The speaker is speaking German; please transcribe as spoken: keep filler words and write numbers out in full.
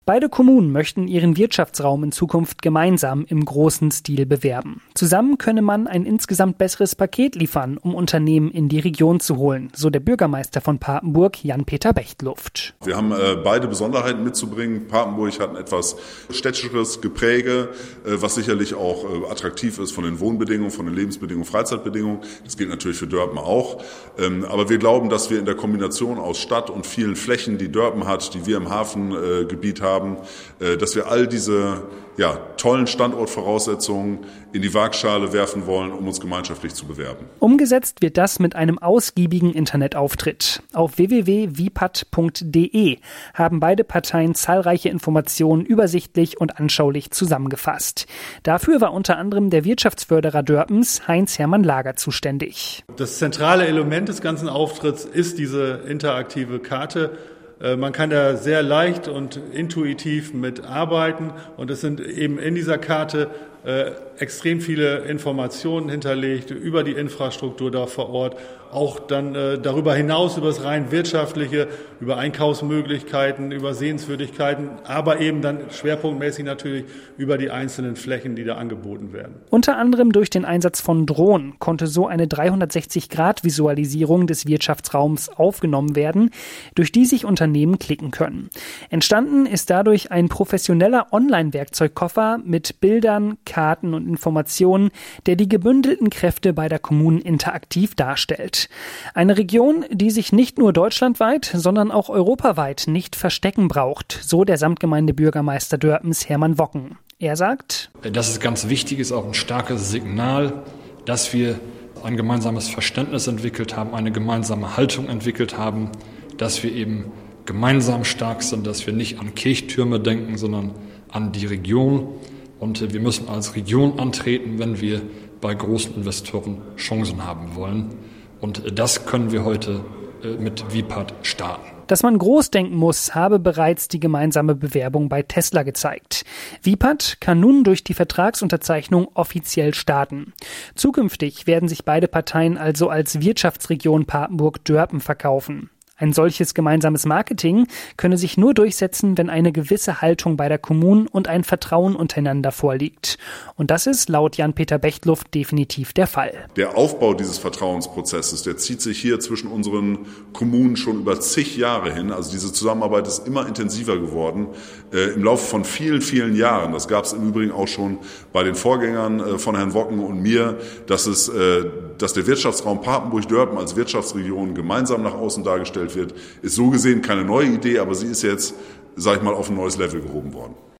Beide Kommunen möchten ihren Wirtschaftsraum in Zukunft gemeinsam im großen Stil bewerben. Zusammen könne man ein insgesamt besseres Paket liefern, um Unternehmen in die Region zu holen, so der Bürgermeister von Papenburg, Jan-Peter Bechtluft. Wir haben äh, beide Besonderheiten mitzubringen. Papenburg hat ein etwas städtischeres Gepräge, äh, was sicherlich auch äh, attraktiv ist von den Wohnbedingungen, von den Lebensbedingungen, Freizeitbedingungen. Das gilt natürlich für Dörpen auch. Ähm, aber wir glauben, dass wir in der Kombination aus Stadt und vielen Flächen, die Dörpen hat, die wir im Hafengebiet haben, dass wir all diese ja, tollen Standortvoraussetzungen in die Waagschale werfen wollen, um uns gemeinschaftlich zu bewerben. Umgesetzt wird das mit einem ausgiebigen Internetauftritt. Auf w w w punkt wipat punkt d e haben beide Parteien zahlreiche Informationen übersichtlich und anschaulich zusammengefasst. Dafür war unter anderem der Wirtschaftsförderer Dörpens, Heinz-Hermann Lager, zuständig. Das zentrale Element des ganzen Auftritts ist diese interaktive Karte. Man kann da sehr leicht und intuitiv mit arbeiten und es sind eben in dieser Karte äh, extrem viele Informationen hinterlegt über die Infrastruktur da vor Ort, auch dann äh, darüber hinaus über das rein wirtschaftliche, über Einkaufsmöglichkeiten, über Sehenswürdigkeiten, aber eben dann schwerpunktmäßig natürlich über die einzelnen Flächen, die da angeboten werden. Unter anderem durch den Einsatz von Drohnen konnte so eine dreihundertsechzig Grad Visualisierung des Wirtschaftsraums aufgenommen werden, durch die sich Unternehmen klicken können. Entstanden ist dadurch ein professioneller Online-Werkzeugkoffer mit Bildern, Karten und Informationen, der die gebündelten Kräfte beider Kommunen interaktiv darstellt. Eine Region, die sich nicht nur deutschlandweit, sondern auch europaweit nicht verstecken braucht, so der Samtgemeindebürgermeister Dörpens Hermann Wocken. Er sagt, dass es ganz wichtig ist, auch ein starkes Signal, dass wir ein gemeinsames Verständnis entwickelt haben, eine gemeinsame Haltung entwickelt haben, dass wir eben gemeinsam stark sind, dass wir nicht an Kirchtürme denken, sondern an die Region. Und wir müssen als Region antreten, wenn wir bei großen Investoren Chancen haben wollen. Und das können wir heute mit Wipat starten. Dass man groß denken muss, habe bereits die gemeinsame Bewerbung bei Tesla gezeigt. Wipat kann nun durch die Vertragsunterzeichnung offiziell starten. Zukünftig werden sich beide Parteien also als Wirtschaftsregion Papenburg-Dörpen verkaufen. Ein solches gemeinsames Marketing könne sich nur durchsetzen, wenn eine gewisse Haltung bei der Kommunen und ein Vertrauen untereinander vorliegt. Und das ist laut Jan-Peter Bechtluft definitiv der Fall. Der Aufbau dieses Vertrauensprozesses, der zieht sich hier zwischen unseren Kommunen schon über zig Jahre hin. Also diese Zusammenarbeit ist immer intensiver geworden äh, im Laufe von vielen, vielen Jahren. Das gab es im Übrigen auch schon bei den Vorgängern äh, von Herrn Wocken und mir, dass es, äh, dass der Wirtschaftsraum Papenburg-Dörpen als Wirtschaftsregion gemeinsam nach außen dargestellt wird, ist so gesehen keine neue Idee, aber sie ist jetzt, sag ich mal, auf ein neues Level gehoben worden.